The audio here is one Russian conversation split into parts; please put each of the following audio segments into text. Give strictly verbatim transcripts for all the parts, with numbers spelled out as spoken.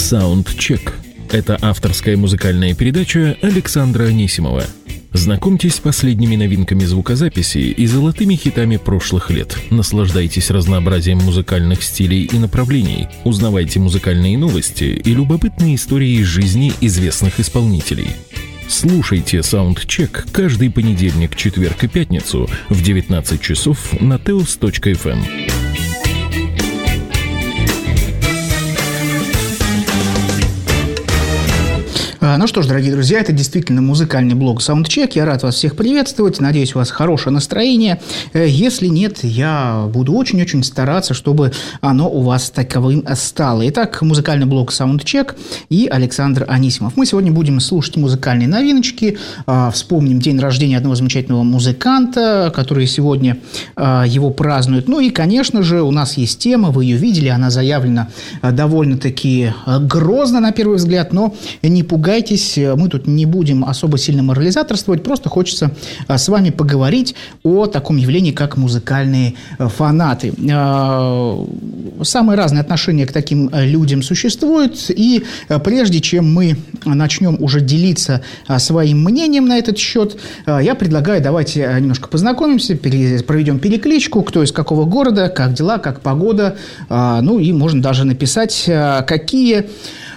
Саундчек. Это авторская музыкальная передача Александра Анисимова. Знакомьтесь с последними новинками звукозаписи и золотыми хитами прошлых лет. Наслаждайтесь разнообразием музыкальных стилей и направлений. Узнавайте музыкальные новости и любопытные истории из жизни известных исполнителей. Слушайте Саундчек каждый понедельник, четверг и пятницу в девятнадцать часов на теос точка эф эм. Ну что ж, дорогие друзья, это действительно музыкальный блог Soundcheck. Я рад вас всех приветствовать. Надеюсь, у вас хорошее настроение. Если нет, я буду очень-очень стараться, чтобы оно у вас таковым стало. Итак, музыкальный блог Soundcheck и Александр Анисимов. Мы сегодня будем слушать музыкальные новиночки. Вспомним день рождения одного замечательного музыканта, который сегодня его празднует. Ну и, конечно же, у нас есть тема, вы ее видели, она заявлена довольно-таки грозно на первый взгляд, но не пугайтесь. Мы тут не будем особо сильно морализаторствовать, просто хочется с вами поговорить о таком явлении, как музыкальные фанаты. Самые разные отношения к таким людям существуют, и прежде чем мы начнем уже делиться своим мнением на этот счет, я предлагаю, давайте немножко познакомимся, проведем перекличку, кто из какого города, как дела, как погода, ну и можно даже написать, какие...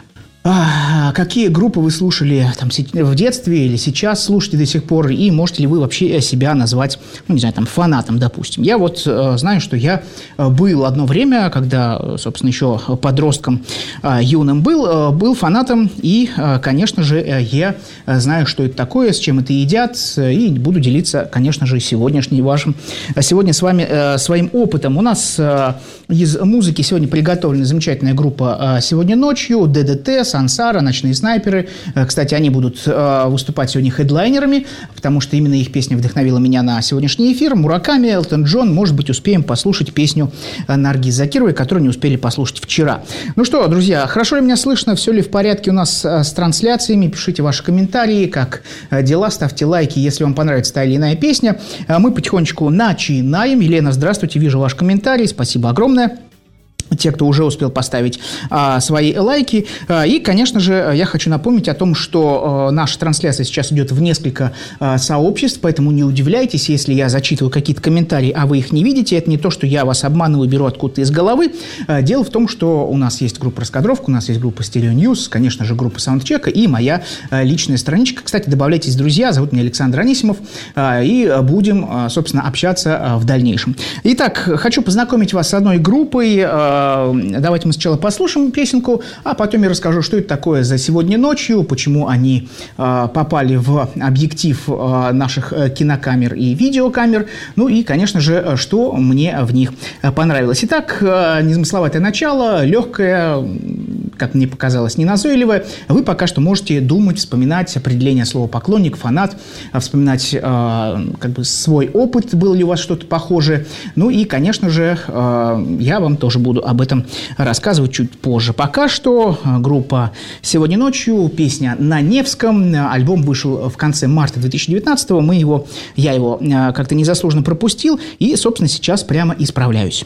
А, какие группы вы слушали там, в детстве или сейчас слушаете до сих пор, и можете ли вы вообще себя назвать, ну, не знаю, там, фанатом, допустим. Я вот э, знаю, что я был одно время, когда, собственно, еще подростком э, юным был, э, был фанатом, и, э, конечно же, э, я знаю, что это такое, с чем это едят, и буду делиться, конечно же, сегодняшним вашим, сегодня с вами э, своим опытом. У нас э, из музыки сегодня приготовлена замечательная группа э, «Сегодня ночью», ДДТ, Сансара, «Ночные снайперы». Кстати, они будут э, выступать сегодня хедлайнерами, потому что именно их песня вдохновила меня на сегодняшний эфир. Мураками, Элтон Джон. Может быть, успеем послушать песню Наргиз Закировой, которую не успели послушать вчера. Ну что, друзья, хорошо ли меня слышно? Все ли в порядке у нас с трансляциями? Пишите ваши комментарии, как дела, ставьте лайки, если вам понравится та или иная песня. Мы потихонечку начинаем. Елена, здравствуйте, вижу ваш комментарий. Спасибо огромное. Те, кто уже успел поставить а, свои лайки. А, и, конечно же, я хочу напомнить о том, что а, наша трансляция сейчас идет в несколько а, сообществ, поэтому не удивляйтесь, если я зачитываю какие-то комментарии, а вы их не видите. Это не то, что я вас обманываю, беру откуда-то из головы. А, дело в том, что у нас есть группа «Раскадровка», у нас есть группа «Стерео Ньюс», конечно же, группа «Саундчека» и моя а, личная страничка. Кстати, добавляйтесь, друзья, зовут меня Александр Анисимов, а, и будем, а, собственно, общаться а, в дальнейшем. Итак, хочу познакомить вас с одной группой. Давайте мы сначала послушаем песенку, а потом я расскажу, что это такое за «Сегодня ночью», почему они э, попали в объектив э, наших кинокамер и видеокамер, ну и, конечно же, что мне в них понравилось. Итак, э, незамысловатое начало, легкое, как мне показалось, неназойливое. Вы пока что можете думать, вспоминать определение слова «поклонник», «фанат», вспоминать э, как бы свой опыт, было ли у вас что-то похожее. Ну и, конечно же, э, я вам тоже буду об этом рассказывать чуть позже. Пока что группа «Сегодня ночью», песня на Невском. Альбом вышел в конце марта две тысячи девятнадцатого. Мы его, я его как-то незаслуженно пропустил. И, собственно, сейчас прямо исправляюсь.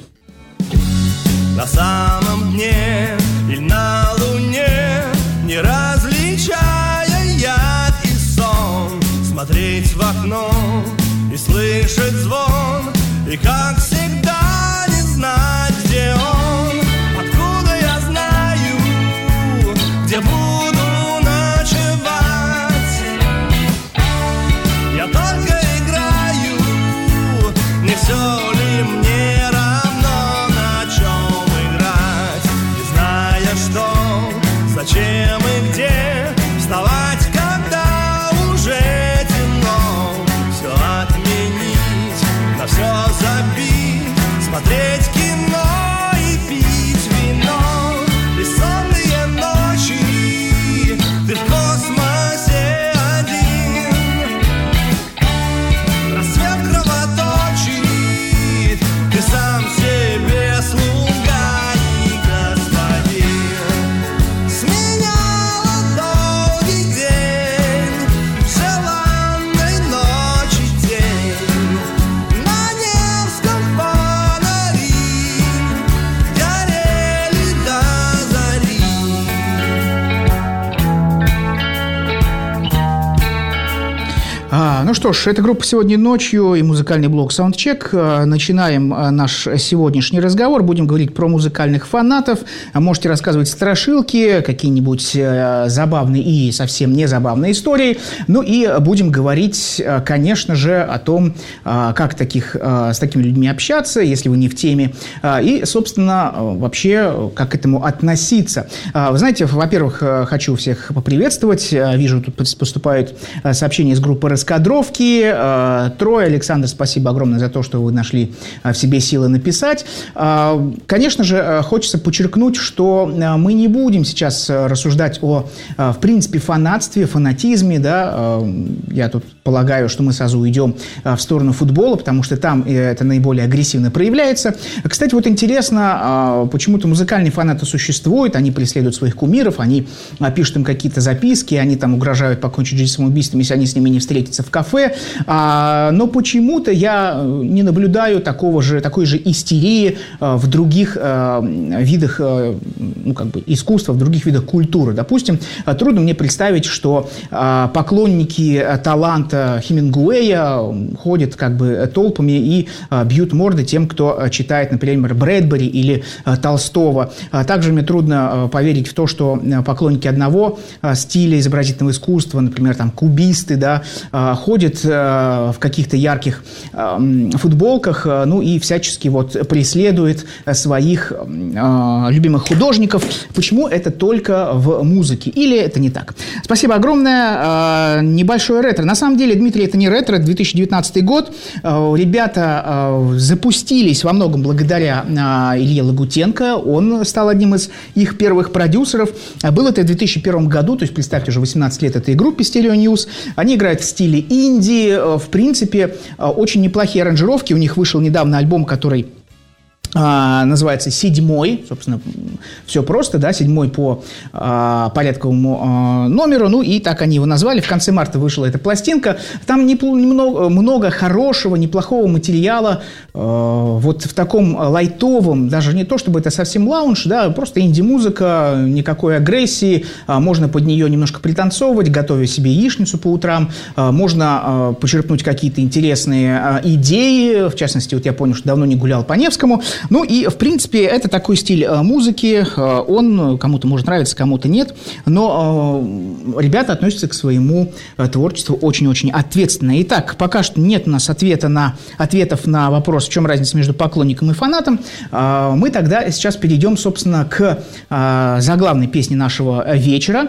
На самом дне или на луне, не различая яд и сон, смотреть в окно и слышать звон, и, как всегда, не знать, где он. Откуда я знаю, где буду ночевать? Я только играю, не все ли мне равно, на чем играть? Не зная, что, зачем и где вставать, когда уже темно. Все отменить, на все забить, смотреть кино и пить вино. Бессонные ночи, ты в космосе один. Рассвет кровоточит, ты сам себе слуга и господин. С меня А, ну что ж, это группа «Сегодня ночью» и музыкальный блог Soundcheck. Начинаем наш сегодняшний разговор. Будем говорить про музыкальных фанатов. Можете рассказывать страшилки, какие-нибудь забавные и совсем не забавные истории. Ну и будем говорить, конечно же, о том, как таких, с такими людьми общаться, если вы не в теме. И, собственно, вообще, как к этому относиться. Вы знаете, во-первых, хочу всех поприветствовать. Вижу, тут поступают сообщения из группы «Раскадровки». Трое. Александр, спасибо огромное за то, что вы нашли в себе силы написать. Конечно же, хочется подчеркнуть, что мы не будем сейчас рассуждать о, в принципе, фанатстве, фанатизме. Да? Я тут полагаю, что мы сразу уйдем в сторону футбола, потому что там это наиболее агрессивно проявляется. Кстати, вот интересно, почему-то музыкальные фанаты существуют, они преследуют своих кумиров, они пишут им какие-то записки, они там угрожают покончить жизнь самоубийством, если они с ними не встретятся в кафе. Но почему-то я не наблюдаю такого же, такой же истерии в других видах, ну, как бы, искусства, в других видах культуры. Допустим, трудно мне представить, что поклонники таланта Хемингуэя ходят как бы толпами и бьют морды тем, кто читает, например, Брэдбери или Толстого. Также мне трудно поверить в то, что поклонники одного стиля изобразительного искусства, например, там, кубисты, да, ходят в каких-то ярких футболках, ну и всячески вот преследуют своих любимых художников. Почему это только в музыке? Или это не так? Спасибо огромное. Небольшое ретро. На самом деле, Дмитрий, это не ретро, это две тысячи девятнадцатый год. Ребята запустились во многом благодаря Илье Лагутенко. Он стал одним из их первых продюсеров. Было это в две тысячи первом году, то есть, представьте, уже восемнадцать лет этой группе Stereo News. Они играют в стиле инди. В принципе, очень неплохие аранжировки. У них вышел недавно альбом, который называется «Седьмой». Собственно, все просто, да, седьмой по а, порядковому а, номеру. Ну, и так они его назвали. В конце марта вышла эта пластинка. Там немного, много хорошего, неплохого материала. А, вот в таком лайтовом, даже не то, чтобы это совсем лаунж, да, просто инди-музыка, никакой агрессии. А, можно под нее немножко пританцовывать, готовя себе яичницу по утрам. А, можно а, почерпнуть какие-то интересные а, идеи. В частности, вот я понял, что давно не гулял по Невскому. Ну и, в принципе, это такой стиль э, музыки. Э, он кому-то может нравиться, кому-то нет. Но э, ребята относятся к своему э, творчеству очень-очень ответственно. Итак, пока что нет у нас ответа на, ответов на вопрос, в чем разница между поклонником и фанатом. Э, мы тогда сейчас перейдем, собственно, к э, заглавной песне нашего вечера.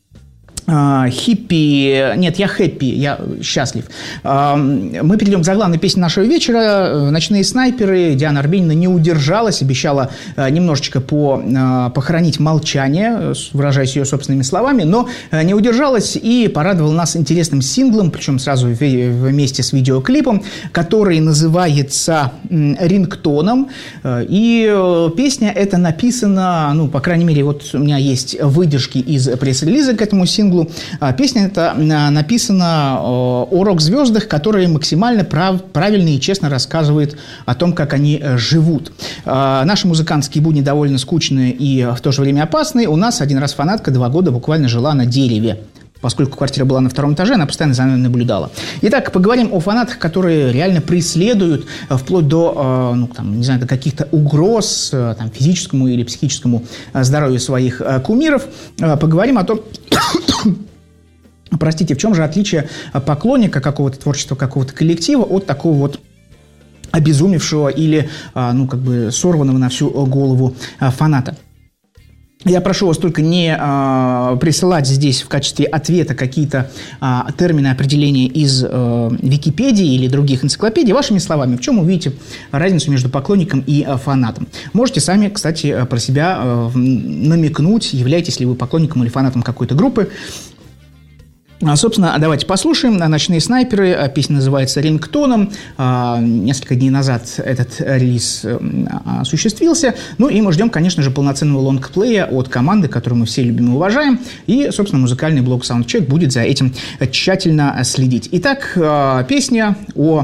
Хиппи, нет, я хэппи, я счастлив. Мы перейдем к заглавной песне нашего вечера. «Ночные снайперы». Диана Арбенина не удержалась, обещала немножечко по, похоронить молчание, выражаясь ее собственными словами, но не удержалась и порадовала нас интересным синглом, причем сразу вместе с видеоклипом, который называется «Рингтоном». И песня эта написана, ну, по крайней мере, вот у меня есть выдержки из пресс-релиза к этому синглу. Песня эта написана о рок-звездах, которые максимально прав, правильно и честно рассказывают о том, как они живут. Наши музыкантские будни довольно скучные и в то же время опасные. У нас один раз фанатка два года буквально жила на дереве. Поскольку квартира была на втором этаже, она постоянно за мной наблюдала. Итак, поговорим о фанатах, которые реально преследуют вплоть до, ну, там, не знаю, до каких-то угроз там, физическому или психическому здоровью своих кумиров. Поговорим о том, простите, в чем же отличие поклонника какого-то творчества, какого-то коллектива от такого вот обезумевшего или, ну, как бы сорванного на всю голову фаната. Я прошу вас только не э, присылать здесь в качестве ответа какие-то э, термины, определения из э, Википедии или других энциклопедий. Вашими словами, в чем вы видите разницу между поклонником и э, фанатом? Можете сами, кстати, про себя э, намекнуть, являетесь ли вы поклонником или фанатом какой-то группы. Собственно, давайте послушаем. «Ночные снайперы». Песня называется «Рингтоном». Несколько дней назад этот релиз осуществился. Ну и мы ждем, конечно же, полноценного лонгплея от команды, которую мы все любим и уважаем. И, собственно, музыкальный блог Soundcheck будет за этим тщательно следить. Итак, песня о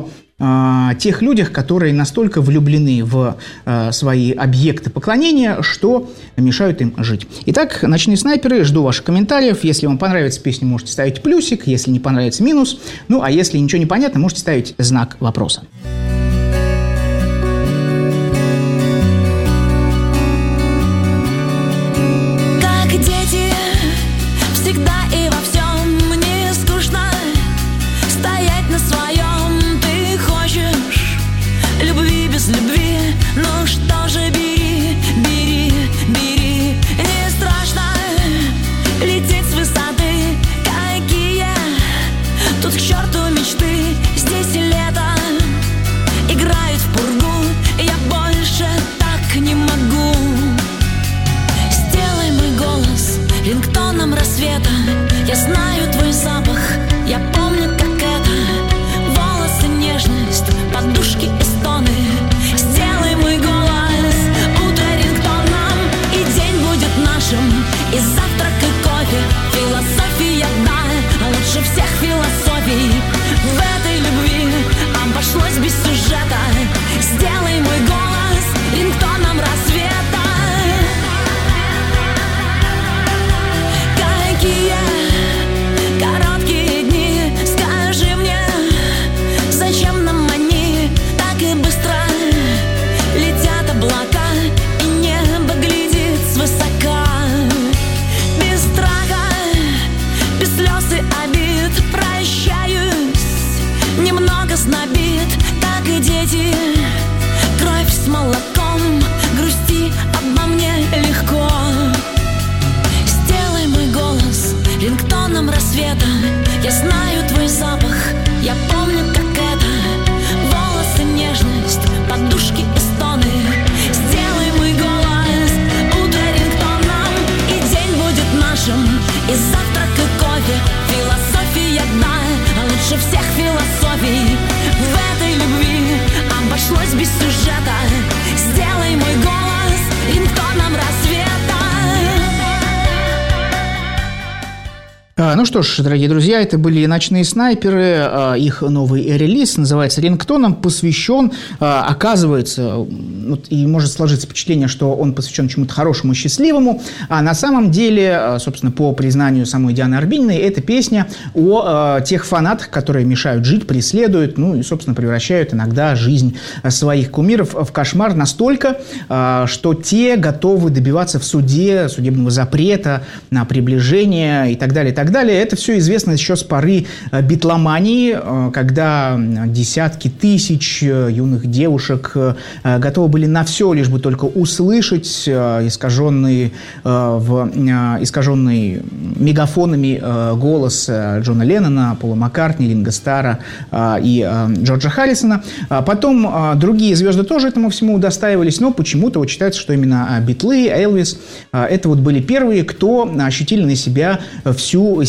э, тех людях, которые настолько влюблены в э, свои объекты поклонения, что мешают им жить. Итак, «Ночные снайперы», жду ваших комментариев. Если вам понравится песня, можете ставить плюсик, если не понравится — минус. Ну, а если ничего не понятно, можете ставить знак вопроса. Ну что ж, дорогие друзья, это были «Ночные снайперы». Их новый релиз называется «Рингтоном», посвящен, оказывается, и может сложиться впечатление, что он посвящен чему-то хорошему и счастливому, а на самом деле, собственно, по признанию самой Дианы Арбениной, это песня о тех фанатах, которые мешают жить, преследуют, ну и, собственно, превращают иногда жизнь своих кумиров в кошмар настолько, что те готовы добиваться в суде судебного запрета на приближение и так далее, и так далее. Это все известно еще с поры битломании, когда десятки тысяч юных девушек готовы были на все, лишь бы только услышать искаженный, в, искаженный мегафонами голос Джона Леннона, Пола Маккартни, Ринго Старра и Джорджа Харрисона. Потом другие звезды тоже этому всему удостаивались, но почему-то вот считается, что именно Битлы, Элвис – это вот были первые, кто ощутили на себя всю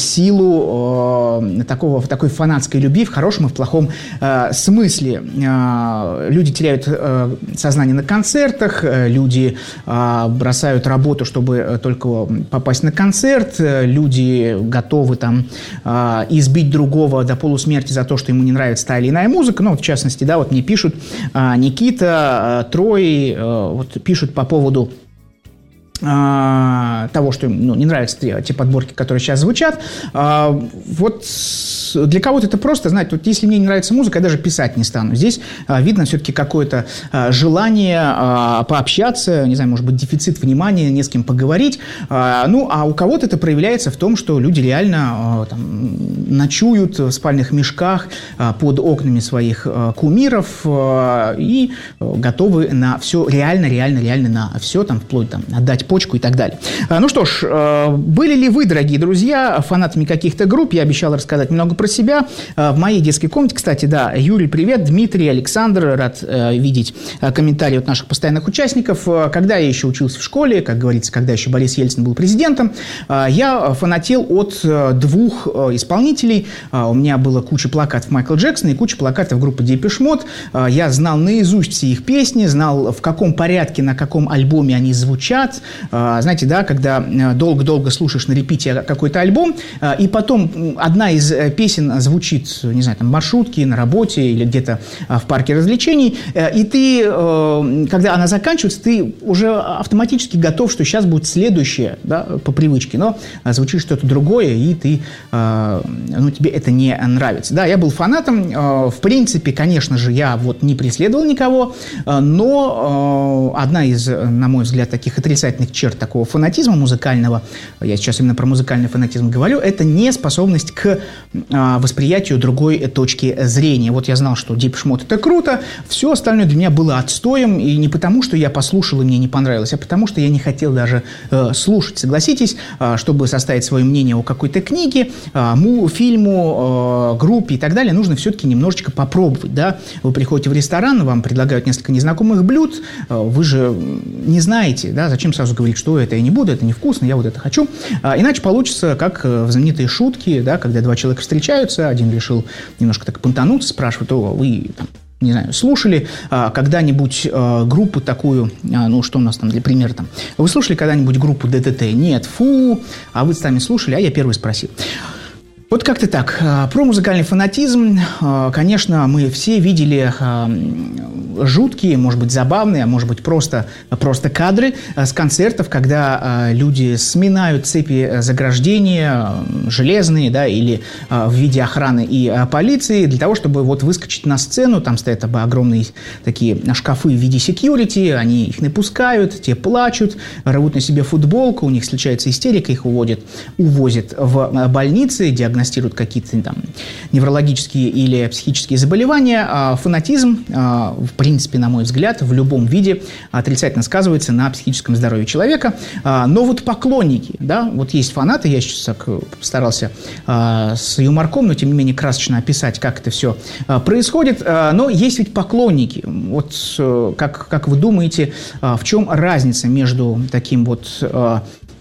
силу э, такого, такой фанатской любви в хорошем и в плохом э, смысле. Э, люди теряют э, сознание на концертах, э, люди э, бросают работу, чтобы только попасть на концерт, э, люди готовы там э, избить другого до полусмерти за то, что ему не нравится та или иная музыка. Ну, вот, в частности, да, вот мне пишут э, Никита, э, Трой, э, вот пишут по поводу того, что им ну, не нравятся те, те подборки, которые сейчас звучат. Вот для кого-то это просто, знаете, вот если мне не нравится музыка, я даже писать не стану. Здесь видно все-таки какое-то желание пообщаться, не знаю, может быть, дефицит внимания, не с кем поговорить. Ну, а у кого-то это проявляется в том, что люди реально там, ночуют в спальных мешках под окнами своих кумиров и готовы на все, реально, реально, реально на все, там, вплоть там, отдать почку и так далее. Ну что ж, были ли вы, дорогие друзья, фанатами каких-то групп? Я обещал рассказать немного про себя. В моей детской комнате, кстати, да, Юрий, привет, Дмитрий, Александр, рад видеть комментарии от наших постоянных участников. Когда я еще учился в школе, как говорится, когда еще Борис Ельцин был президентом, я фанател от двух исполнителей. У меня была куча плакатов Майкла Джексона и куча плакатов группы Depeche Mode. Я знал наизусть все их песни, знал, в каком порядке, на каком альбоме они звучат. Знаете, да, когда когда долго-долго слушаешь на репите какой-то альбом, и потом одна из песен звучит, не знаю, там, в маршрутке, на работе или где-то в парке развлечений, и ты, когда она заканчивается, ты уже автоматически готов, что сейчас будет следующее, да, по привычке, но звучит что-то другое, и ты, ну, тебе это не нравится. Да, я был фанатом, в принципе, конечно же, я вот не преследовал никого, но одна из, на мой взгляд, таких отрицательных черт такого фанатизма музыкального, я сейчас именно про музыкальный фанатизм говорю, это неспособность к восприятию другой точки зрения. Вот я знал, что Depeche Mode — это круто, все остальное для меня было отстоем, и не потому, что я послушал и мне не понравилось, а потому, что я не хотел даже э, слушать. Согласитесь, э, чтобы составить свое мнение о какой-то книге, э, му, фильму, э, группе и так далее, нужно все-таки немножечко попробовать. Да? Вы приходите в ресторан, вам предлагают несколько незнакомых блюд, э, вы же не знаете, да, зачем сразу говорить, что это я не буду, это невкусно, я вот это хочу. Э, иначе получится, как в знаменитые шутки, да, когда два человека встречаются, один решил немножко так понтануться, спрашивает: о, вы там, не знаю, слушали а, когда-нибудь а, группу такую, а, ну, что у нас там для примера там, вы слушали когда-нибудь группу ДДТ? Нет, фу, а вы сами слушали, а я первый спросил. Вот как-то так. Про музыкальный фанатизм, конечно, мы все видели жуткие, может быть, забавные, а может быть, просто, просто кадры с концертов, когда люди сминают цепи заграждения железные, да, или в виде охраны и полиции для того, чтобы вот выскочить на сцену. Там стоят огромные такие шкафы в виде security, они их напускают, те плачут, рвут на себе футболку, у них случается истерика, их уводят, увозят в больницы, диагностируют какие-то там неврологические или психические заболевания. А фанатизм, а, в принципе, на мой взгляд, в любом виде отрицательно сказывается на психическом здоровье человека. А, но вот поклонники, да, вот есть фанаты, я сейчас так постарался а, с юморком, но тем не менее красочно описать, как это все а, происходит. А, но есть ведь поклонники. Вот а, как, как вы думаете, а, в чем разница между таким вот а,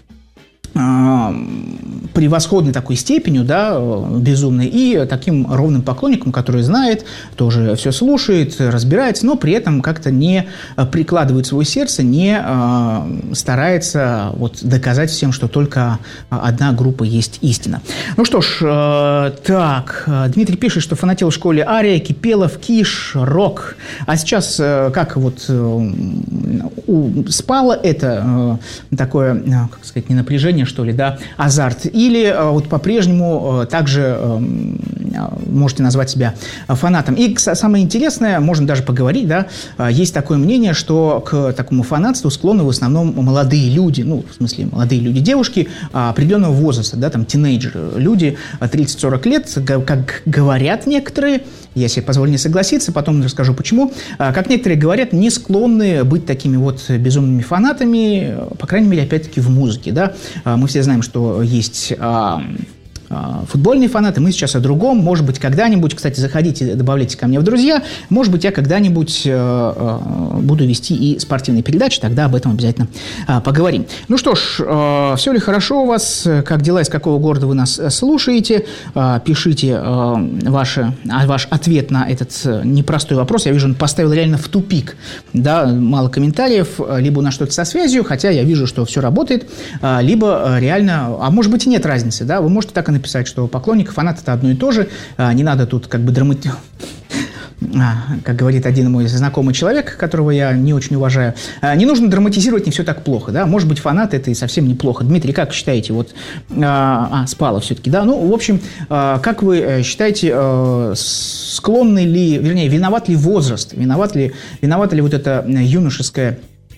превосходной такой степенью, да, безумной, и таким ровным поклонником, который знает, тоже все слушает, разбирается, но при этом как-то не прикладывает свое сердце, не э, старается вот доказать всем, что только одна группа есть истина. Ну что ж, э, так, Дмитрий пишет, что фанател в школе Ария, Кипелов, Киш, Рок. А сейчас э, как вот э, у, спало это э, такое, э, как сказать, не напряжение, что ли, да, азарт, или э, вот по-прежнему э, также э, можете назвать себя фанатом. И самое интересное, можно даже поговорить, да, э, есть такое мнение, что к такому фанатству склонны в основном молодые люди, ну, в смысле, молодые люди, девушки э, определенного возраста, да, там, тинейджеры, люди тридцать-сорок лет, как говорят некоторые, я себе позволю не согласиться, потом расскажу почему, э, как некоторые говорят, не склонны быть такими вот безумными фанатами, по крайней мере, опять-таки, в музыке, да. Мы все знаем, что есть а, а, футбольные фанаты, мы сейчас о другом. Может быть, когда-нибудь, кстати, заходите, добавляйте ко мне в друзья, может быть, я когда-нибудь а, а, буду вести и спортивные передачи, тогда об этом обязательно а, поговорим. Ну что ж, а, все ли хорошо у вас, как дела, из какого города вы нас слушаете, а, пишите а, ваши, а, ваш ответ на этот непростой вопрос. Я вижу, он поставил реально в тупик, да, мало комментариев, либо у нас что-то со связью, хотя я вижу, что все работает, либо реально, а может быть и нет разницы, да, вы можете так и написать, что поклонник, фанат — это одно и то же, не надо тут как бы драматизировать. Как говорит один мой знакомый человек, которого я не очень уважаю, не нужно драматизировать, не все так плохо, да, может быть, фанат — это и совсем неплохо. Дмитрий, как считаете, вот, а, спало все-таки, да, ну, в общем, как вы считаете, склонны ли, вернее, виноват ли возраст, виноват ли, виновата ли вот эта юношеская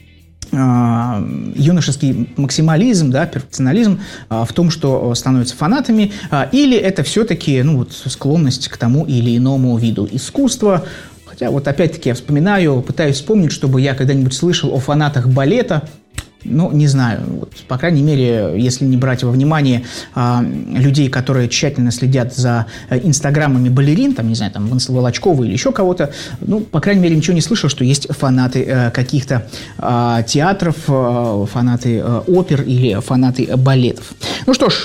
юношеский максимализм, да, перфекционализм в том, что становятся фанатами, или это все-таки, ну, вот, склонность к тому или иному виду искусства. Хотя вот опять-таки я вспоминаю, пытаюсь вспомнить, чтобы я когда-нибудь слышал о фанатах балета. Ну, не знаю, вот, по крайней мере, если не брать во внимание а, людей, которые тщательно следят за а, инстаграмами балерин, там, не знаю, там, Волочкова или еще кого-то, ну, по крайней мере, ничего не слышал, что есть фанаты а, каких-то а, театров, а, фанаты а, опер или фанаты балетов. Ну что ж,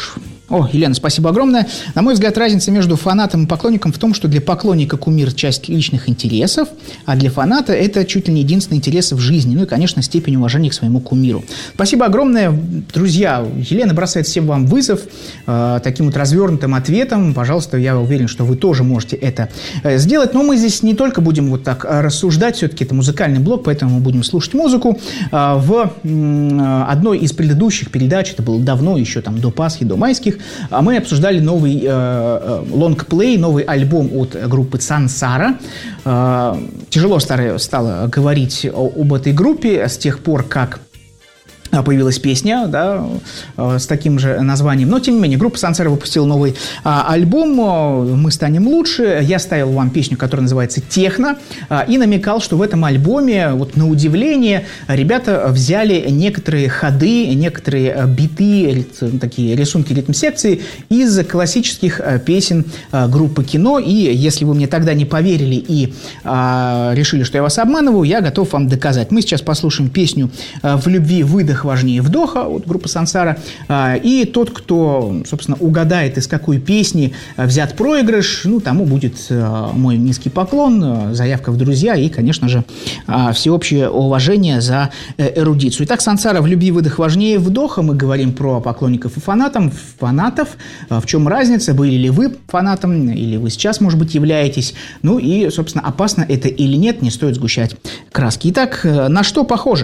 О, Елена, спасибо огромное. На мой взгляд, разница между фанатом и поклонником в том, что для поклонника кумир – часть личных интересов, а для фаната это чуть ли не единственный интерес в жизни. Ну и, конечно, степень уважения к своему кумиру. Спасибо огромное, друзья. Елена бросает всем вам вызов э, таким вот развернутым ответом. Пожалуйста, я уверен, что вы тоже можете это э, сделать. Но мы здесь не только будем вот так рассуждать, все-таки это музыкальный блог, поэтому мы будем слушать музыку. Э, в э, одной из предыдущих передач, это было давно, еще там до Пасхи, до майских, мы обсуждали новый э, лонгплей, новый альбом от группы Сансара. Э, тяжело стало, стало говорить о, об этой группе с тех пор, как появилась песня, да, с таким же названием. Но, тем не менее, группа Сансара выпустила новый а, альбом «Мы станем лучше». Я ставил вам песню, которая называется «Техно», а, и намекал, что в этом альбоме, вот на удивление, ребята взяли некоторые ходы, некоторые биты, такие рисунки ритм-секции из классических песен группы «Кино». И если вы мне тогда не поверили и а, решили, что я вас обманываю, я готов вам доказать. Мы сейчас послушаем песню «В любви выдох важнее вдоха» от группы Сансара. И тот, кто, собственно, угадает, из какой песни взят проигрыш, ну, тому будет мой низкий поклон, заявка в друзья и, конечно же, всеобщее уважение за эрудицию. Итак, Сансара, «В любви выдох важнее вдоха». Мы говорим про поклонников и фанатов. фанатов. В чем разница? Были ли вы фанатом, или вы сейчас, может быть, являетесь? Ну и, собственно, опасно это или нет, не стоит сгущать краски. Итак, на что похоже?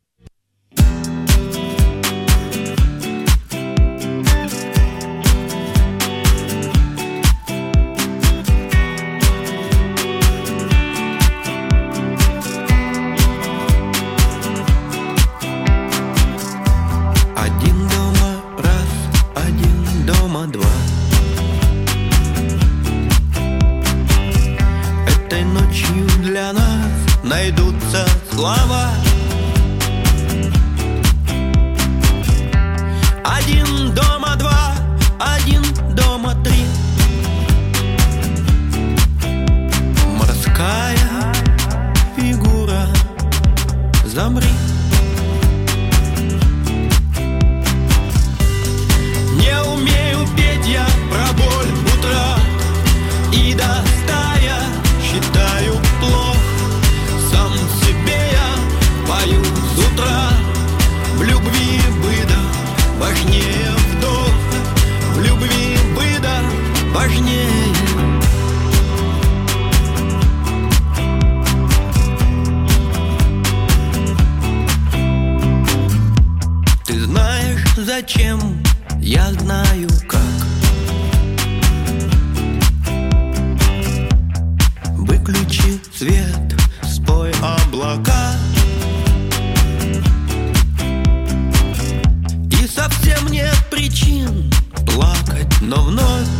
Найдутся слова. Один дома два, один дома три. Морская фигура, замри. Не умею петь я про боль утра, и до ста я считаю плохо. Сам себе я пою с утра. В любви выдох важнее вдох. В любви выдох важнее. Ты знаешь, зачем? Я знаю, как. Выключи свет, спой облака. И совсем нет причин плакать, но вновь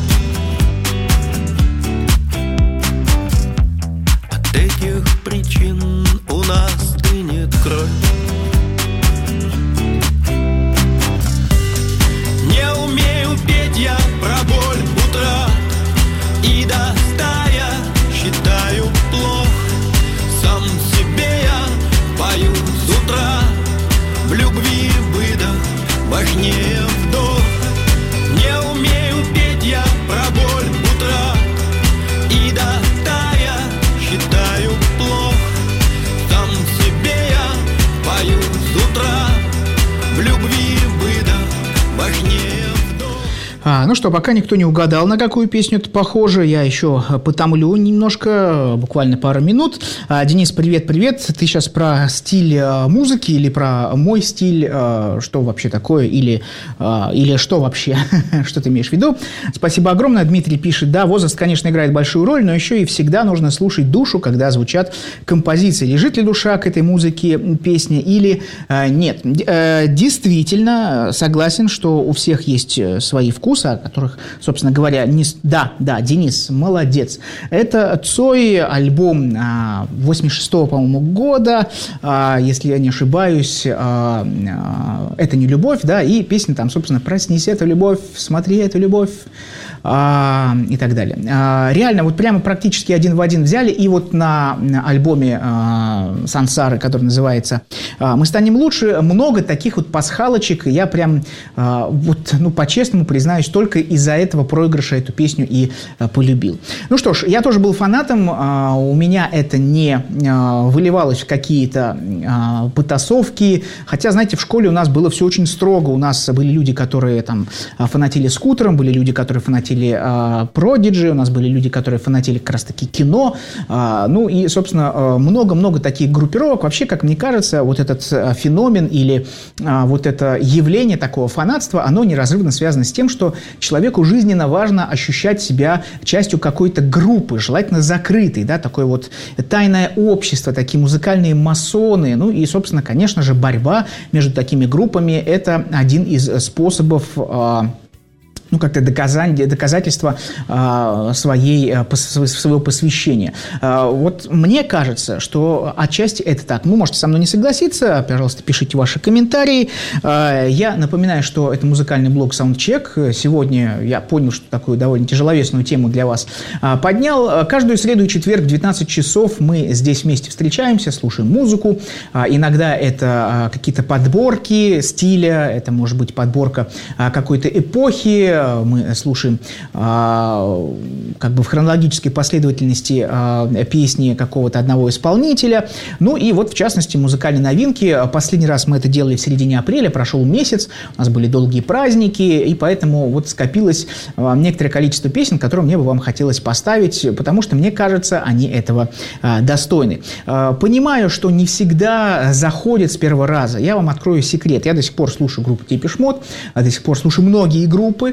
от этих причин у нас стынет кровь. Не умею петь я про боль утра, и до ста я считаю плохо. Сам себе я пою с утра. В любви выдох важнее вдох. Не умею петь я про боль утра, и до ста я считаю плохо. Сам себе я пою с утра. В любви выдох важнее вдох. А, ну что, пока никто не угадал, на какую песню это похоже, я еще потомлю немножко, буквально пару минут. А, Денис, привет-привет. Ты сейчас про стиль а, музыки или про мой стиль? А, что вообще такое? Или, а, или что вообще? Что ты имеешь в виду? Спасибо огромное. Дмитрий пишет, да, возраст, конечно, играет большую роль, но еще и всегда нужно слушать душу, когда звучат композиции. Лежит ли душа к этой музыке, песне или а, нет? А, действительно, согласен, что у всех есть свои вкусы, о которых, собственно говоря, не... да, да, Денис, молодец. Это Цой, альбом а, восемьдесят шестого, по-моему, года, а, если я не ошибаюсь, а, а, «Это не любовь», да, и песня там, собственно, «Проснись, это любовь», «Смотри, это любовь», а, и так далее. А, реально, вот прямо практически один в один взяли, и вот на, на альбоме а, Сансары, который называется а, «Мы станем лучше», много таких вот пасхалочек, я прям, а, вот, ну, по-честному признаю, признаюсь, только из-за этого проигрыша эту песню и полюбил. Ну что ж, я тоже был фанатом, у меня это не выливалось в какие-то потасовки, хотя, знаете, в школе у нас было все очень строго, у нас были люди, которые там фанатили Скутером, были люди, которые фанатили Продиджи, у нас были люди, которые фанатили как раз-таки кино, ну и, собственно, много-много таких группировок. Вообще, как мне кажется, вот этот феномен или вот это явление такого фанатства, оно неразрывно связано с тем, что человеку жизненно важно ощущать себя частью какой-то группы, желательно закрытой, да, такое вот тайное общество, такие музыкальные масоны. Ну и, собственно, конечно же, борьба между такими группами – это один из способов ну, как-то доказание, доказательство а, своей, своего посвящения. А, вот мне кажется, что отчасти это так. Вы можете со мной не согласиться, пожалуйста, пишите ваши комментарии. А, я напоминаю, что это музыкальный блог Soundcheck. Сегодня я понял, что такую довольно тяжеловесную тему для вас а, поднял. Каждую среду и четверг в двенадцать часов мы здесь вместе встречаемся, слушаем музыку. А, иногда это а, какие-то подборки стиля, это может быть подборка а, какой-то эпохи. Мы слушаем а, как бы в хронологической последовательности а, песни какого-то одного исполнителя. Ну и вот, в частности, музыкальные новинки. Последний раз мы это делали в середине апреля, прошел месяц, у нас были долгие праздники, и поэтому вот скопилось а, некоторое количество песен, которые мне бы вам хотелось поставить, потому что, мне кажется, они этого а, достойны. А, понимаю, что не всегда заходит с первого раза. Я вам открою секрет. Я до сих пор слушаю группу Depeche Mode, до сих пор слушаю многие группы,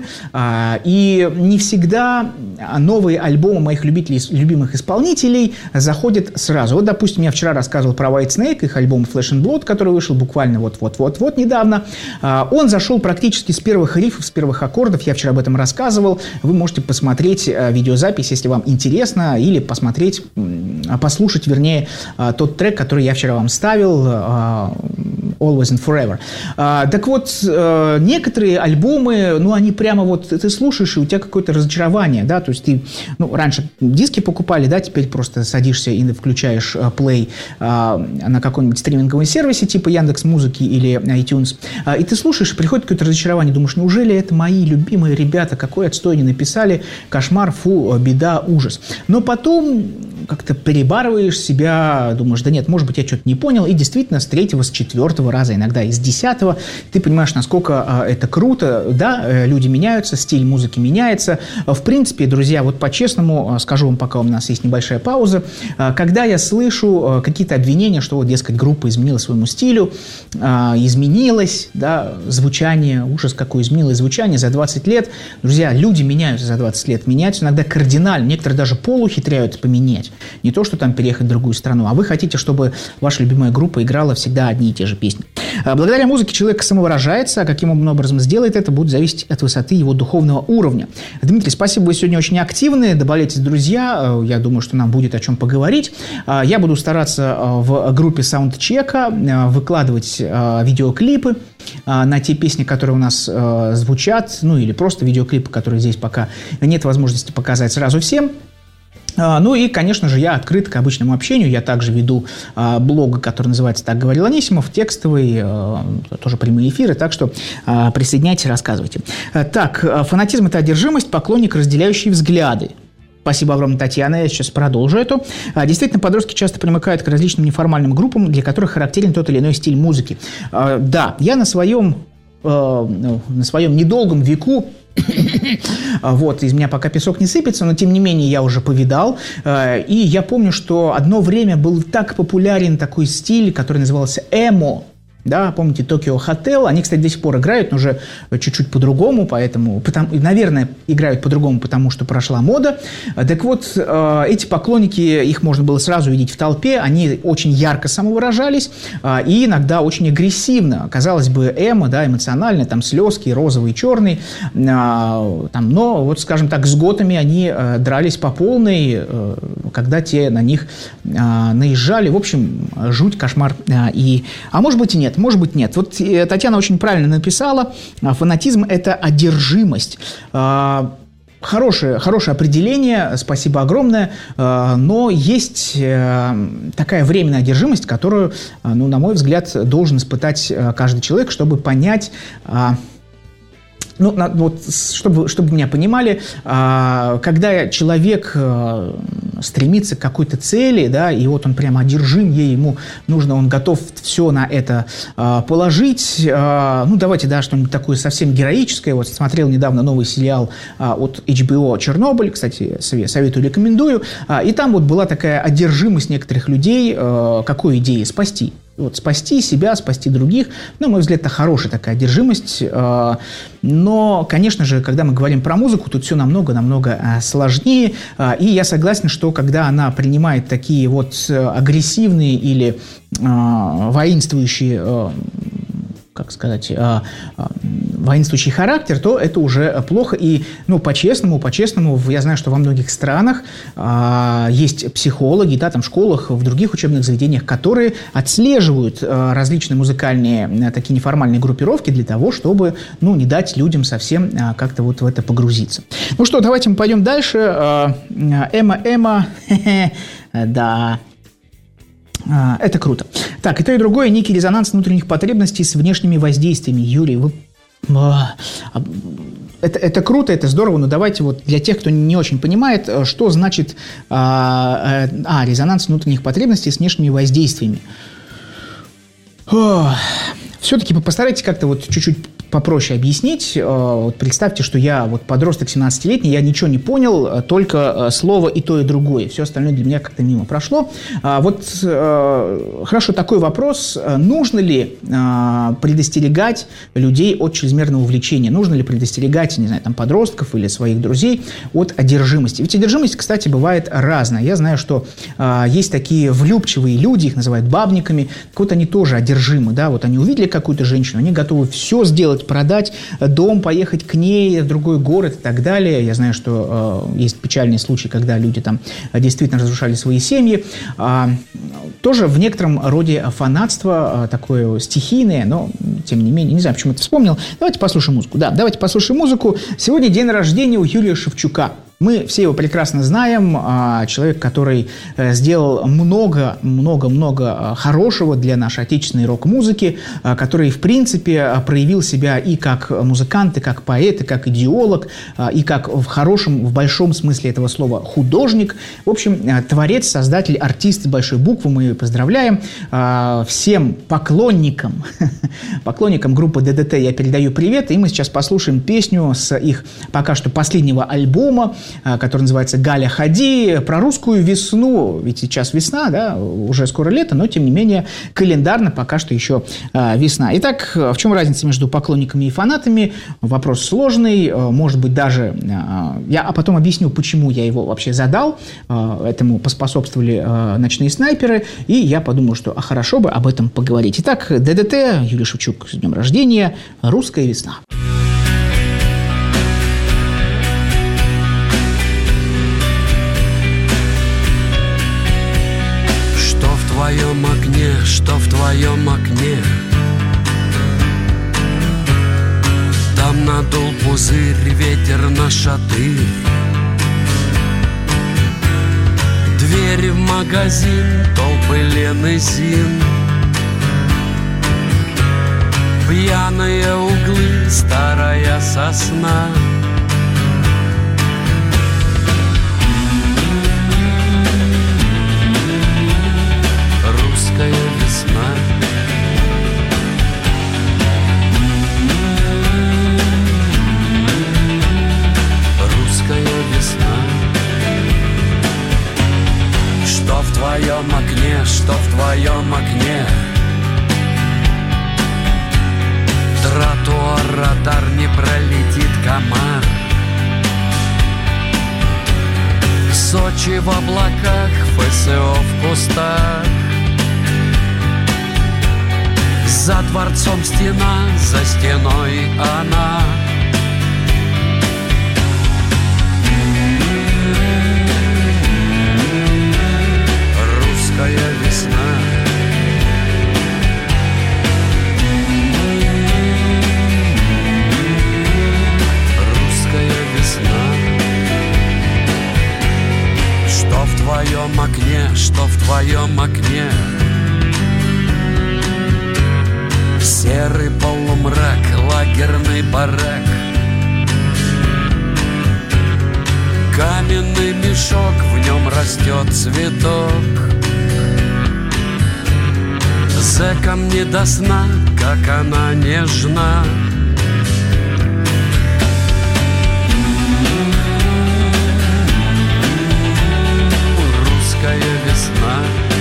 и не всегда новые альбомы моих любителей, любимых исполнителей заходят сразу. Вот, допустим, я вчера рассказывал про Whitesnake, их альбом Flesh and Blood, который вышел буквально вот-вот-вот-вот недавно. Он зашел практически с первых рифов, с первых аккордов. Я вчера об этом рассказывал. Вы можете посмотреть видеозапись, если вам интересно, или посмотреть, послушать, вернее, тот трек, который я вчера вам ставил, Always and Forever. Так вот, некоторые альбомы, ну, они прямо вот ты слушаешь, и у тебя какое-то разочарование, да, то есть ты, ну, раньше диски покупали, да, теперь просто садишься и включаешь плей а, на каком-нибудь стриминговом сервисе типа Яндекс.Музыки или iTunes, а, и ты слушаешь, и приходит какое-то разочарование, думаешь, неужели это мои любимые ребята, какой отстой они написали, кошмар, фу, беда, ужас. Но потом как-то перебарываешь себя, думаешь, да нет, может быть, я что-то не понял, и действительно с третьего, с четвертого раза, иногда из десятого, ты понимаешь, насколько а, это круто, да, люди меняются, стиль музыки меняется. В принципе, друзья, вот по-честному скажу вам, пока у нас есть небольшая пауза, когда я слышу какие-то обвинения, что вот, дескать, группа изменила своему стилю, изменилось, да, звучание, ужас какое изменилось звучание за двадцать лет. Друзья, люди меняются за двадцать лет, меняются иногда кардинально, некоторые даже полухитряют поменять. Не то, что там переехать в другую страну, а вы хотите, чтобы ваша любимая группа играла всегда одни и те же песни. Благодаря музыке человек самовыражается, а каким он образом сделает это, будет зависеть от высоты его духовного уровня. Дмитрий, спасибо, вы сегодня очень активны, добавляйтесь, друзья, я думаю, что нам будет о чем поговорить. Я буду стараться в группе Soundcheck выкладывать видеоклипы на те песни, которые у нас звучат, ну или просто видеоклипы, которые здесь пока нет возможности показать сразу всем. Ну и, конечно же, я открыт к обычному общению. Я также веду а, блог, который называется «Так говорил Анисимов», текстовый, а, тоже прямые эфиры, так что а, присоединяйтесь, рассказывайте. А, так, фанатизм – это одержимость, поклонник, разделяющий взгляды. Спасибо огромное, Татьяна. Я сейчас продолжу эту. А, действительно, подростки часто примыкают к различным неформальным группам, для которых характерен тот или иной стиль музыки. А, да, я на своем, а, на своем недолгом веку, вот, из меня пока песок не сыпется, но тем не менее я уже повидал, и я помню, что одно время был так популярен такой стиль, который назывался эмо. Да, помните, Tokyo Hotel, они, кстати, до сих пор играют, но уже чуть-чуть по-другому, поэтому, потому, наверное, играют по-другому, потому что прошла мода. Так вот, эти поклонники, их можно было сразу видеть в толпе, они очень ярко самовыражались и иногда очень агрессивно. Казалось бы, эмо, да, эмоционально, там слезки, розовый, черный, там, но, вот, скажем так, с готами они дрались по полной, когда те на них наезжали. В общем, жуть, кошмар. И, а может быть и нет. Может быть, нет. Вот Татьяна очень правильно написала. Фанатизм – это одержимость. Хорошее, хорошее определение, спасибо огромное. Но есть такая временная одержимость, которую, ну, на мой взгляд, должен испытать каждый человек, чтобы понять, Ну, вот, чтобы, чтобы меня понимали, когда человек стремится к какой-то цели, да, и вот он прямо одержим ей, ему нужно, он готов все на это положить. Ну, давайте, да, что-нибудь такое совсем героическое. Вот смотрел недавно новый сериал от эйч би о «Чернобыль», кстати, советую, рекомендую. И там вот была такая одержимость некоторых людей, какой идеей? Спасти. Вот, спасти себя, спасти других. На мой взгляд, это хорошая такая одержимость. Но, конечно же, когда мы говорим про музыку, тут все намного-намного сложнее. И я согласен, что когда она принимает такие вот агрессивные или воинствующие, как сказать, воинствующий характер, то это уже плохо. И, ну, по-честному, по-честному, я знаю, что во многих странах а, есть психологи, да, там, в школах, в других учебных заведениях, которые отслеживают а, различные музыкальные а, такие неформальные группировки для того, чтобы, ну, не дать людям совсем а, как-то вот в это погрузиться. Ну что, давайте мы пойдем дальше. А, Эма, Эма, да... Это круто. Так, и то, и другое, некий резонанс внутренних потребностей с внешними воздействиями. Юрий, вы... Это, это круто, это здорово, но давайте вот для тех, кто не очень понимает, что значит а, а, резонанс внутренних потребностей с внешними воздействиями. Все-таки постарайтесь как-то вот чуть-чуть попроще объяснить. Вот представьте, что я вот подросток семнадцатилетний, я ничего не понял, только слово и то, и другое. Все остальное для меня как-то мимо прошло. Вот хорошо, такой вопрос. Нужно ли предостерегать людей от чрезмерного увлечения? Нужно ли предостерегать, не знаю, там, подростков или своих друзей от одержимости? Ведь одержимость, кстати, бывает разная. Я знаю, что есть такие влюбчивые люди, их называют бабниками. Так вот, они тоже одержимы, да, вот они увидели какую-то женщину, они готовы все сделать, продать дом, поехать к ней в другой город и так далее. Я знаю, что э, есть печальные случаи, когда люди там действительно разрушали свои семьи. А, тоже в некотором роде фанатство, а, такое стихийное, но тем не менее, не знаю, почему это вспомнил. Давайте послушаем музыку. Да, давайте послушаем музыку. Сегодня день рождения у Юрия Шевчука. Мы все его прекрасно знаем, человек, который сделал много-много-много хорошего для нашей отечественной рок-музыки, который, в принципе, проявил себя и как музыкант, и как поэт, и как идеолог, и как в хорошем, в большом смысле этого слова художник. В общем, творец, создатель, артист с большой буквы, мы ее поздравляем. Всем поклонникам, поклонникам группы ДДТ я передаю привет, и мы сейчас послушаем песню с их пока что последнего альбома, который называется «Галя, ходи», про русскую весну, ведь сейчас весна, да, уже скоро лето, но, тем не менее, календарно пока что еще а, весна. Итак, в чем разница между поклонниками и фанатами? Вопрос сложный, может быть, даже... А, я а потом объясню, почему я его вообще задал, а, этому поспособствовали а, «Ночные снайперы», и я подумал, что а хорошо бы об этом поговорить. Итак, ДДТ, Юрий Шевчук, с днем рождения, «Русская весна». В твоем окне, что в твоем окне? Там надул пузырь, ветер на шатырь. Двери в магазин, толпы Лен и Зин. Пьяные углы, старая сосна. Русская весна. Русская весна. Что в твоем окне, что в твоем окне? Тротуар, радар, не пролетит комар. Сочи в облаках, ФСО в кустах. За дворцом стена, за стеной она. Русская весна. Русская весна. Что в твоем окне, что в твоем окне? Серый полумрак, лагерный барак. растет цветок. Зэкам не до сна, как она нежна. Русская весна.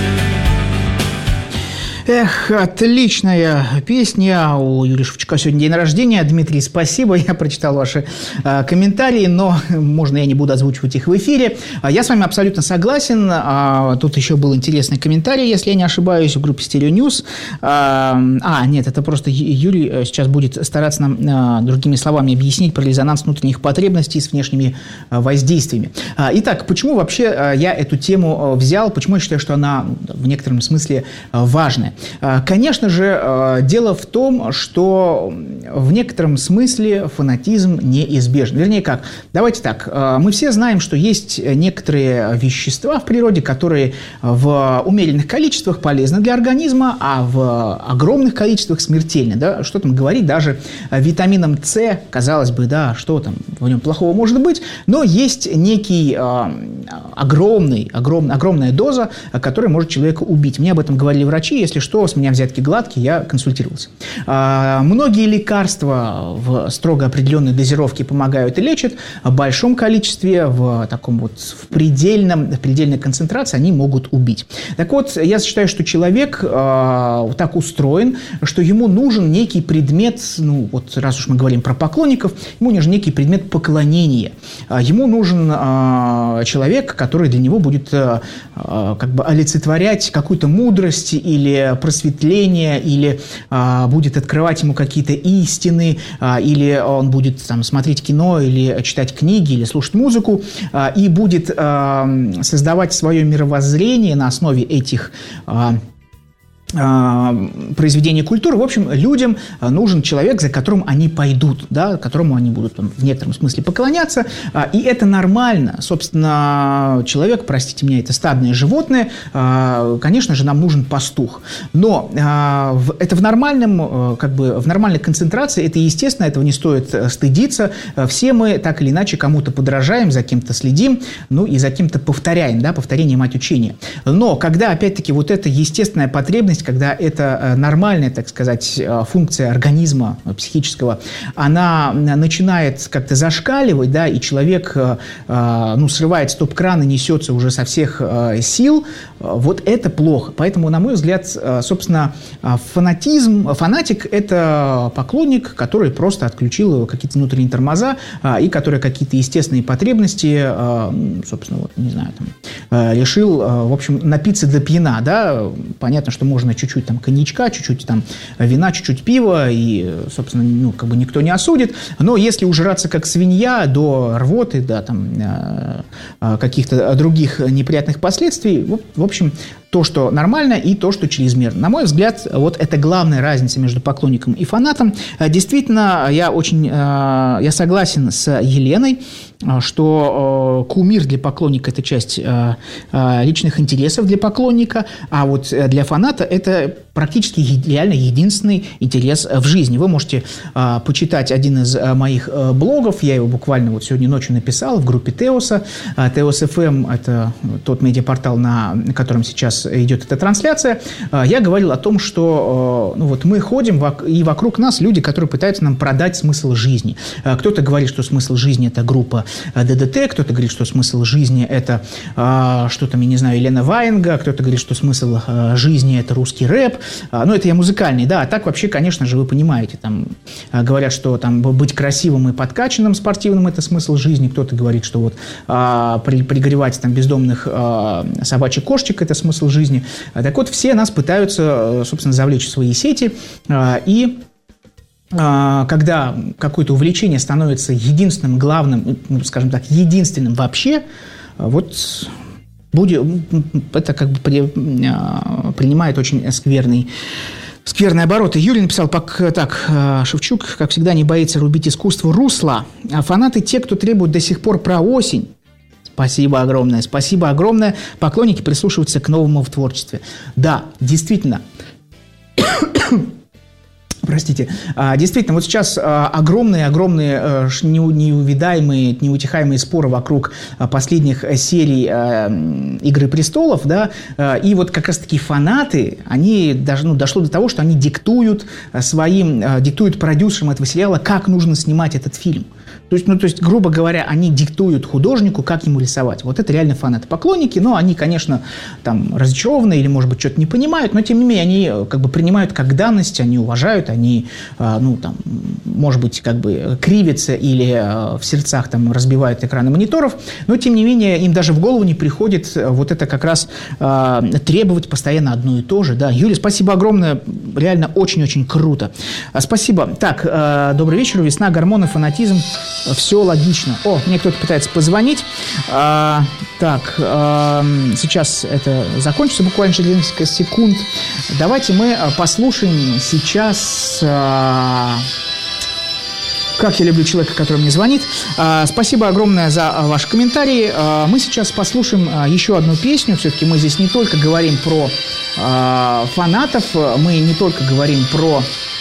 Эх, отличная песня. У Юрия Шевчука сегодня день рождения. Дмитрий, спасибо. Я прочитал ваши э, комментарии, но, можно, я не буду озвучивать их в эфире. Я с вами абсолютно согласен. А, тут еще был интересный комментарий, если я не ошибаюсь, в группе Stereo News. А, а нет, это просто Юрий сейчас будет стараться нам а, другими словами объяснить про резонанс внутренних потребностей с внешними а, воздействиями. А, итак, почему вообще а, я эту тему а, взял? Почему я считаю, что она в некотором смысле а, важная? Конечно же, дело в том, что в некотором смысле фанатизм неизбежен. Вернее, как? Давайте так. Мы все знаем, что есть некоторые вещества в природе, которые в умеренных количествах полезны для организма, а в огромных количествах смертельны. Да? Что там говорить, даже витамином С, казалось бы, да, что там в нем плохого может быть, но есть некий огромный, огромный, огромная доза, которая может человека убить. Мне об этом говорили врачи, если что, с меня взятки гладкие, я консультировался. А, многие лекарства в строго определенной дозировке помогают и лечат. В большом количестве, в таком вот в предельном, в предельной концентрации они могут убить. Так вот, я считаю, что человек а, так устроен, что ему нужен некий предмет, ну вот раз уж мы говорим про поклонников, ему нужен некий предмет поклонения. А, ему нужен а, человек, который для него будет а, а, как бы олицетворять какую-то мудрость или просветление, или а, будет открывать ему какие-то истины, а, или он будет там смотреть кино, или читать книги, или слушать музыку, а, и будет а, создавать свое мировоззрение на основе этих а, произведения культуры. В общем, людям нужен человек, за которым они пойдут, да, которому они будут там, в некотором смысле поклоняться, и это нормально. Собственно, человек, простите меня, это стадное животное, конечно же, нам нужен пастух. Но это в нормальном, как бы, в нормальной концентрации, это естественно, этого не стоит стыдиться. Все мы так или иначе кому-то подражаем, за кем-то следим, ну и за кем-то повторяем, да, повторение мать учения. Но когда, опять-таки, вот эта естественная потребность, когда это нормальная, так сказать, функция организма психического, она начинает как-то зашкаливать, да, и человек, ну, срывает стоп-кран и несется уже со всех сил, вот это плохо. Поэтому, на мой взгляд, собственно, фанатизм, фанатик – это поклонник, который просто отключил какие-то внутренние тормоза и который какие-то естественные потребности, собственно, вот, не знаю, там, решил, в общем, напиться до пьяна, да, понятно, что можно чуть-чуть там коньячка, чуть-чуть там вина, чуть-чуть пива, и, собственно, ну, как бы никто не осудит. Но если ужраться как свинья до рвоты, да, там, каких-то других неприятных последствий, в общем, то, что нормально, и то, что чрезмерно. На мой взгляд, вот это главная разница между поклонником и фанатом. Действительно, я очень я согласен с Еленой, что кумир для поклонника – это часть личных интересов для поклонника, а вот для фаната это практически реально единственный интерес в жизни. Вы можете почитать один из моих блогов, я его буквально вот сегодня ночью написал в группе Теоса. Теос эф эм – это тот медиапортал, на котором сейчас идет эта трансляция. Я говорил о том, что ну, вот мы ходим, и вокруг нас люди, которые пытаются нам продать смысл жизни. Кто-то говорит, что смысл жизни – это группа ДДТ, кто-то говорит, что смысл жизни – это что там, я не знаю, Елена Ваенга, кто-то говорит, что смысл жизни – это русский рэп. Ну, это я музыкальный, да, а так вообще, конечно же, вы понимаете, там говорят, что там быть красивым и подкачанным спортивным – это смысл жизни, кто-то говорит, что вот а, при, пригревать там бездомных а, собачьих кошечек – это смысл жизни. Так вот, все нас пытаются, собственно, завлечь в свои сети, а, и когда какое-то увлечение становится единственным, главным, ну, скажем так, единственным вообще, вот будет, это как бы при, принимает очень скверный, скверные обороты. Юрий написал так: Шевчук, как всегда, не боится рубить искусству русла. А фанаты те, кто требует до сих пор про осень. Спасибо огромное, спасибо огромное. Поклонники прислушиваются к новому в творчестве. Да, действительно. Простите. Действительно, вот сейчас огромные-огромные неувидаемые, неутихаемые споры вокруг последних серий «Игры престолов», да, и вот как раз-таки фанаты, они даже, ну, дошло до того, что они диктуют своим, диктуют продюсерам этого сериала, как нужно снимать этот фильм. То есть, ну, то есть, грубо говоря, они диктуют художнику, как ему рисовать. Вот это реально фанаты-поклонники, но они, конечно, там разочарованы или, может быть, что-то не понимают, но, тем не менее, они как бы принимают как данность, они уважают, они, ну, там, может быть, как бы кривятся или в сердцах там разбивают экраны мониторов, но, тем не менее, им даже в голову не приходит вот это как раз требовать постоянно одно и то же, да. Юля, спасибо огромное, реально очень-очень круто. Спасибо. Так, добрый вечер, весна, гормоны, фанатизм. Все логично. О, мне кто-то пытается позвонить. А, так, а, сейчас это закончится буквально через несколько секунд. Давайте мы послушаем сейчас... А, как я люблю человека, который мне звонит. А, спасибо огромное за ваши комментарии. А, мы сейчас послушаем а, еще одну песню. Все-таки мы здесь не только говорим про а, фанатов, мы не только говорим про...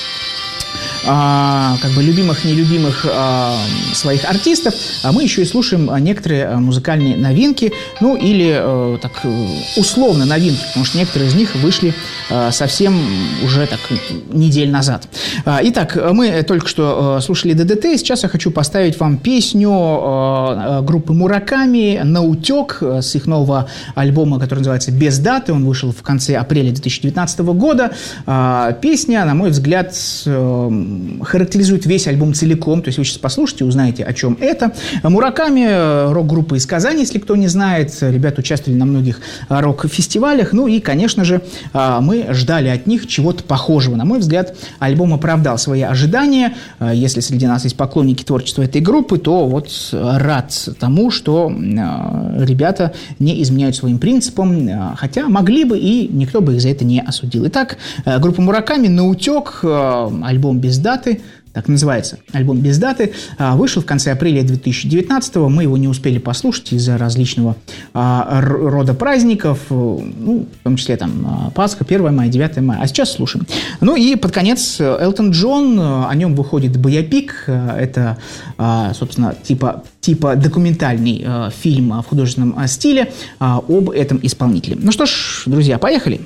А, как бы любимых, нелюбимых а, своих артистов, а мы еще и слушаем а, некоторые а, музыкальные новинки, ну или а, так условно новинки, потому что некоторые из них вышли а, совсем уже так недель назад. А, итак, мы только что а, слушали ДДТ, и сейчас я хочу поставить вам песню а, группы Мураками «Наутек» с их нового альбома, который называется «Без даты», он вышел в конце апреля две тысячи девятнадцатого года. А, песня, на мой взгляд, характеризует весь альбом целиком, то есть вы сейчас послушайте, узнаете, о чем это. Мураками, рок-группа из Казани, если кто не знает, ребята участвовали на многих рок-фестивалях, ну и, конечно же, мы ждали от них чего-то похожего. На мой взгляд, альбом оправдал свои ожидания. Если среди нас есть поклонники творчества этой группы, то вот рад тому, что ребята не изменяют своим принципам, хотя могли бы, и никто бы их за это не осудил. Итак, группа Мураками «Наутек», альбом «Без даты», так называется, альбом «Без даты», вышел в конце апреля две тысячи девятнадцатого. Мы его не успели послушать из-за различного а, рода праздников, ну, в том числе там Пасха, первое мая, девятое мая. А сейчас слушаем. Ну и под конец Элтон Джон, о нем выходит «Байопик». Это, а, собственно, типа, типа документальный а, фильм в художественном а, стиле а, об этом исполнителе. Ну что ж, друзья, поехали.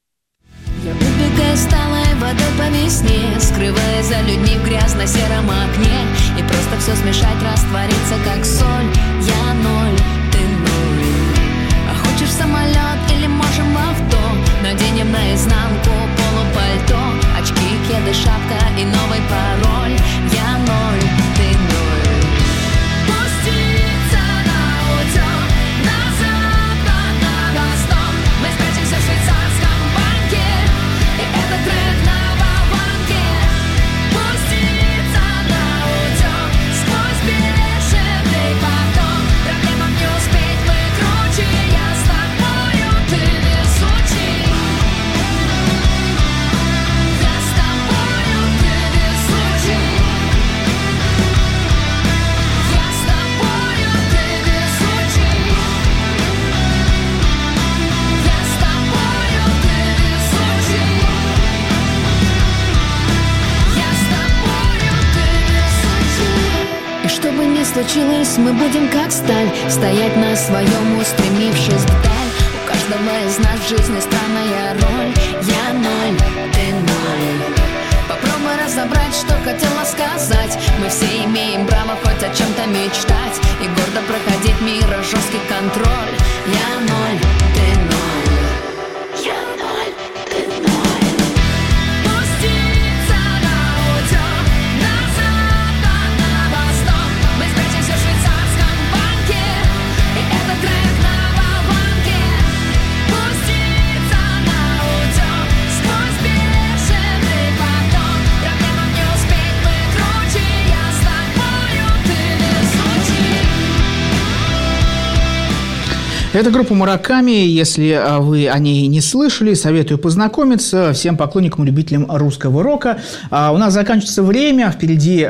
Я выбегаю с талой водой по весне, скрываясь за людьми в грязно-сером окне, и просто все смешать, раствориться как соль. Я ноль, ты ноль. А хочешь в самолет или можем в авто? Наденем наизнанку полупальто, очки, кеды, шапка и новый пароль. Я ноль, ты ноль. Пуститься на утек, на запад, на восток. Мы спрячемся в швейцарском банке, и это трек на болванке. Пуститься на утек, сквозь бешеный поток. Проблемам не успеть, мы круче. Я с тобою, ты везучий. Я с тобою, ты везучий. Я с тобою, ты везучий. Я с тобою, ты везучий. Я с тобою, ты везучий. И что бы ни случилось, мы будем как сталь, стоять на своем, устремившись вдаль. У каждого из нас в жизни странная роль. Я ноль, ты ноль. Попробуй разобрать, что хотела сказать. Мы все имеем право хоть о чем-то мечтать и гордо проходить мира жесткий контроль. Я ноль, ты ноль. Я ноль, ты ноль. Пуститься на утек, на запад, на восток. Мы спрячемся в швейцарском банке, и это трек на болванке. Пуститься на утек, сквозь бешеный поток. Проблемам не успеть, мы круче. Я с тобою, ты везучий. Это группа Мураками. Если вы о ней не слышали, советую познакомиться всем поклонникам и любителям русского рока. У нас заканчивается время. Впереди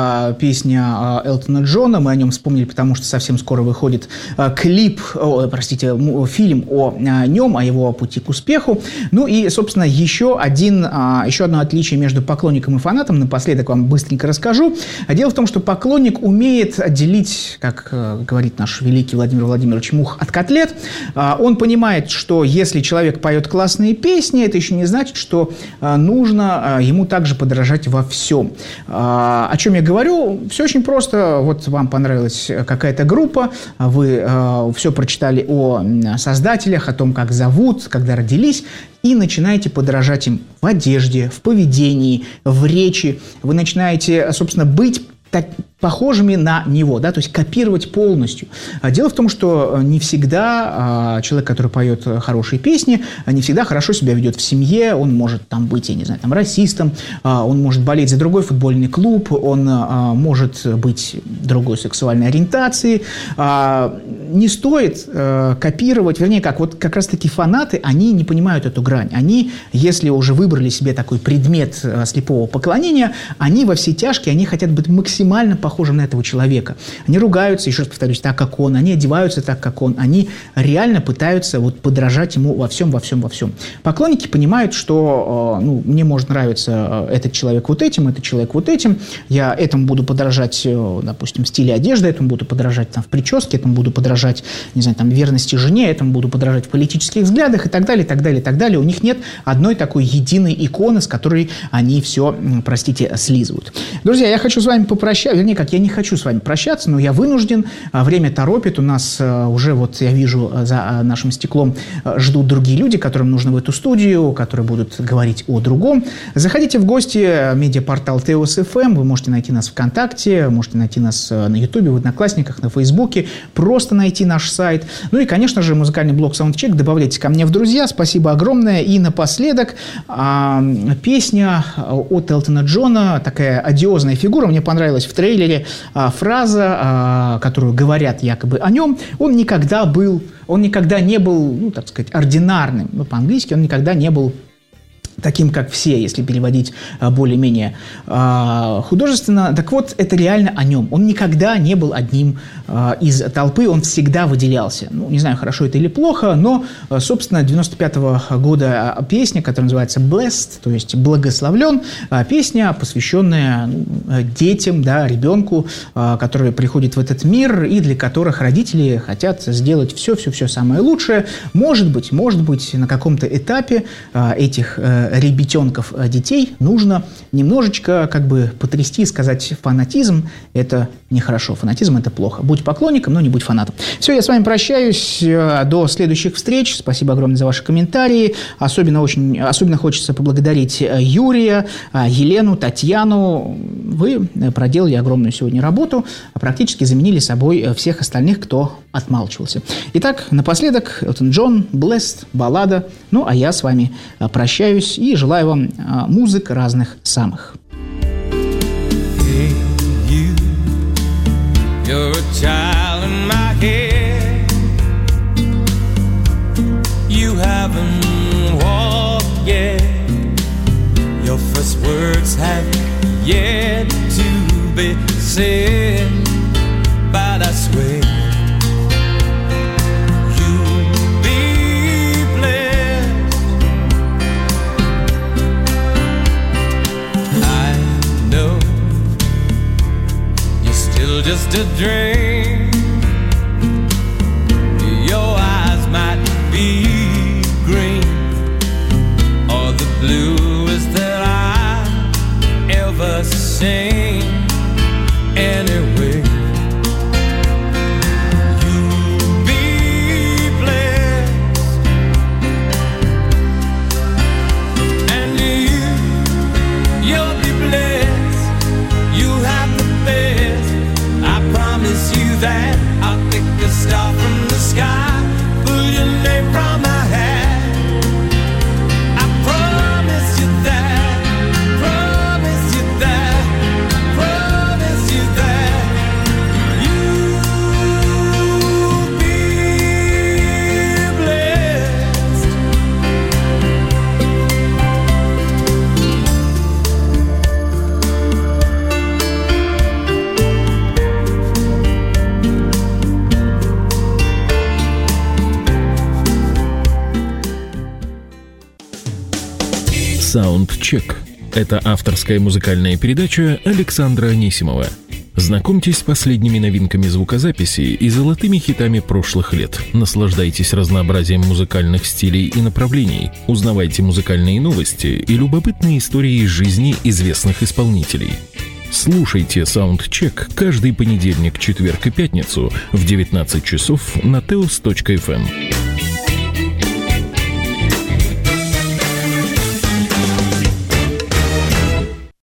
песня Элтона Джона. Мы о нем вспомнили, потому что совсем скоро выходит клип, о, простите, фильм о нем, о его пути к успеху. Ну и, собственно, еще, один, еще одно отличие между поклонником и фанатом. Напоследок вам быстренько расскажу. Дело в том, что поклонник умеет отделить, как говорит наш великий Владимир Владимирович Мух, от котлет. Он понимает, что если человек поет классные песни, это еще не значит, что нужно ему также подражать во всем. О чем я говорю? Все очень просто. Вот вам понравилась какая-то группа, вы все прочитали о создателях, о том, как зовут, когда родились, и начинаете подражать им в одежде, в поведении, в речи. Вы начинаете, собственно, быть так, похожими на него, да, то есть копировать полностью. Дело в том, что не всегда человек, который поет хорошие песни, не всегда хорошо себя ведет в семье, он может там быть, я не знаю, там расистом, он может болеть за другой футбольный клуб, он может быть другой сексуальной ориентации. Не стоит копировать, вернее, как, вот как раз-таки фанаты, они не понимают эту грань. Они, если уже выбрали себе такой предмет слепого поклонения, они во все тяжкие, они хотят быть максимально похожими похожим на этого человека. Они ругаются, еще раз повторюсь, так, как он, они одеваются так, как он, они реально пытаются вот подражать ему во всем, во всем, во всем. Поклонники понимают, что ну, мне может нравиться этот человек вот этим, этот человек вот этим, я этому буду подражать, допустим, в стиле одежды, этому буду подражать там, в прическе, этому буду подражать, не знаю, там, верности жене, этому буду подражать в политических взглядах и так далее, и так далее, и так далее. У них нет одной такой единой иконы, с которой они все, простите, слизывают. Друзья, я хочу с вами попрощаться, вернее, как я не хочу с вами прощаться, но я вынужден. Время торопит. У нас уже, вот я вижу, за нашим стеклом ждут другие люди, которым нужно в эту студию, которые будут говорить о другом. Заходите в гости в медиапортал Теос эф эм. Вы можете найти нас ВКонтакте, можете найти нас на Ютубе, в Одноклассниках, на Фейсбуке. Просто найти наш сайт. Ну и, конечно же, музыкальный блог Soundcheck. Добавляйте ко мне в друзья. Спасибо огромное. И напоследок песня от Элтона Джона. Такая одиозная фигура. Мне понравилась в трейлере фраза, которую говорят якобы о нем. Он никогда был, он никогда не был, ну, так сказать, ординарным. Ну, по-английски он никогда не был таким, как все, если переводить более-менее художественно. Так вот, это реально о нем. Он никогда не был одним из толпы, он всегда выделялся. Ну, не знаю, хорошо это или плохо, но, собственно, девяносто пятого года песня, которая называется «Blessed», то есть «Благословлен», песня, посвященная детям, да, ребенку, который приходит в этот мир и для которых родители хотят сделать все-все-все самое лучшее. Может быть, может быть, на каком-то этапе этих ребятенков, детей нужно немножечко как бы потрясти и сказать: фанатизм – это нехорошо, фанатизм – это плохо. Будь поклонником, но не будь фанатом. Все, я с вами прощаюсь. До следующих встреч. Спасибо огромное за ваши комментарии. Особенно, очень, особенно хочется поблагодарить Юрия, Елену, Татьяну. Вы проделали огромную сегодня работу, практически заменили собой всех остальных, кто отмалчивался. Итак, напоследок Элтон Джон, «Blessed», баллада. Ну, а я с вами прощаюсь и желаю вам музык разных самых. Hey, you, you're a child in my head. You haven't walked yet. Your first words have yet to be said. But I swear just a dream. Your eyes might be green or the bluest that I've ever seen. Anyway, you'll be blessed, and you, you'll be blessed. You have the best. I promise you that I'll pick a star from the sky, pull your name from my hat. I promise you that, promise you that, promise you that you'll be Саундчек. Это авторская музыкальная передача Александра Анисимова. Знакомьтесь с последними новинками звукозаписи и золотыми хитами прошлых лет. Наслаждайтесь разнообразием музыкальных стилей и направлений. Узнавайте музыкальные новости и любопытные истории из жизни известных исполнителей. Слушайте Саундчек каждый понедельник, четверг и пятницу в девятнадцать часов на теос точка эф эм.